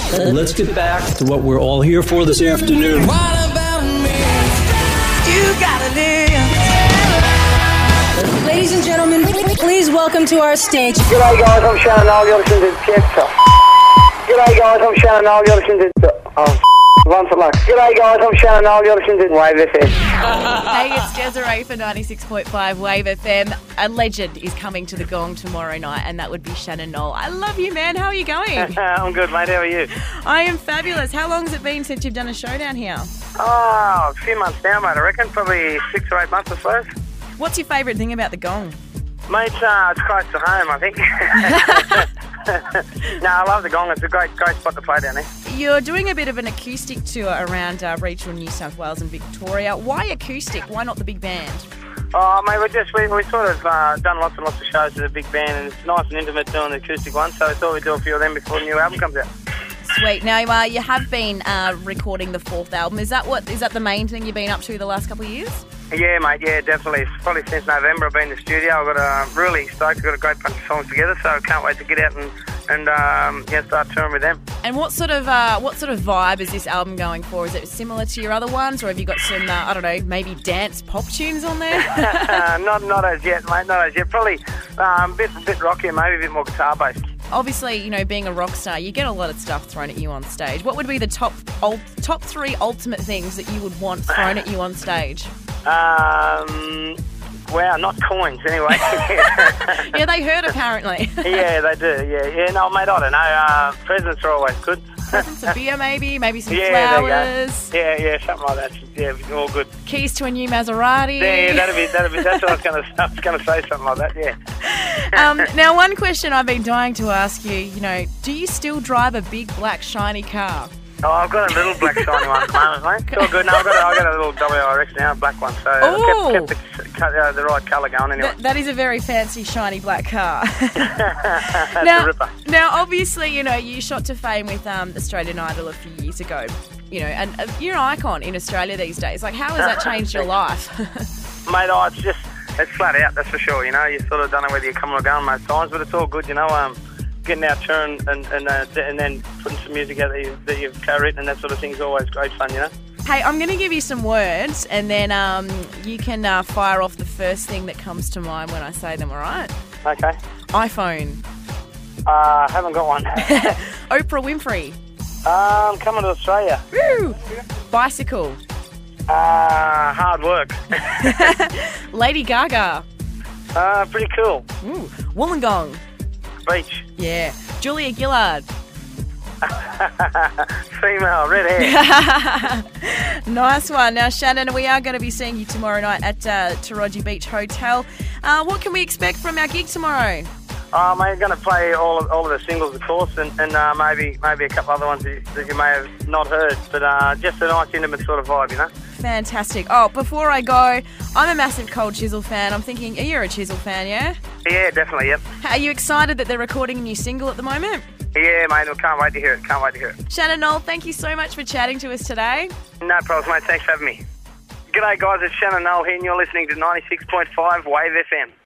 Let's get back to what we're all here for this afternoon. What about me? You gotta live. Ladies and gentlemen, please welcome to our stage. G'day guys, I'm Shannon Noel, you're listening to Jester. G'day guys, I'm Shannon Noel, you're listening to... One for luck. G'day guys, I'm Shannon Noel, you're listening to Wave FM. Hey, it's Desiree for 96.5 Wave FM. A legend is coming to the Gong tomorrow night, and that would be Shannon Noel. I love you, man. How are you going? I'm good, mate, how are you? I am fabulous. How long has it been since you've done a show down here? Oh, a few months now, mate, I reckon. Probably 6 or 8 months, I suppose. What's your favourite thing about the Gong? Mate, it's close to home, I think. No, I love the Gong. It's a great spot to play down there. You're doing a bit of an acoustic tour around regional New South Wales and Victoria. Why acoustic? Why not the big band? Oh, mate, we sort of done lots and lots of shows with a big band, and it's nice and intimate doing the acoustic one, so I thought we'd do a few of them before the new album comes out. Sweet. Now, you have been recording the 4th album. Is that the main thing you've been up to the last couple of years? Yeah, mate, yeah, definitely. It's probably since November I've been in the studio. I've got really stoked. I've got a great bunch of songs together, so I can't wait to get out and start touring with them. And what sort of vibe is this album going for? Is it similar to your other ones, or have you got some, I don't know, maybe dance pop tunes on there? Not as yet, mate, not as yet. Probably a bit rockier, maybe a bit more guitar-based. Obviously, you know, being a rock star, you get a lot of stuff thrown at you on stage. What would be the top 3 ultimate things that you would want thrown at you on stage? Wow, not coins anyway. Yeah, they hurt apparently. Yeah, they do. Yeah. No, mate, I don't know. Presents are always good. Presents of beer, maybe some flowers. There you go. Yeah, something like that. Yeah, all good. Keys to a new Maserati. Yeah, that'd be. That's what I was going to say, something like that. Yeah. Now, one question I've been dying to ask you. You know, do you still drive a big black shiny car? Oh, I've got a little black shiny one at the moment, mate. It's all good. No, I've got a little WRX now, a black one. So kept the right colour going anyway. That is a very fancy, shiny black car. That's a ripper. Now, obviously, you know, you shot to fame with Australian Idol a few years ago. You know, and you're an icon in Australia these days. Like, how has that changed your life? Mate, it's flat out, that's for sure. You know, you sort of don't know whether you're coming or going most times, but it's all good, you know. Getting out touring and then putting some music out that you've co-written and that sort of thing is always great fun, you know. Hey, I'm going to give you some words, and then you can fire off the first thing that comes to mind when I say them, all right? Okay. iPhone. Haven't got one. Oprah Winfrey. Coming to Australia. Woo! Bicycle. Hard work. Lady Gaga. Pretty cool. Ooh. Wollongong. Beach. Yeah. Julia Gillard. Female, red hair. Nice one. Now, Shannon, we are going to be seeing you tomorrow night at Taraji Beach Hotel. What can we expect from our gig tomorrow? Mate, I'm going to play all of the singles, of course, and maybe a couple other ones that you may have not heard, but just a nice, intimate sort of vibe, you know? Fantastic. Oh, before I go, I'm a massive Cold Chisel fan. I'm thinking, you're a Chisel fan, yeah? Yeah, definitely, yep. Are you excited that they're recording a new single at the moment? Yeah, mate, I can't wait to hear it. Shannon Noel, thank you so much for chatting to us today. No problems, mate. Thanks for having me. G'day, guys. It's Shannon Noel here, and you're listening to 96.5 Wave FM.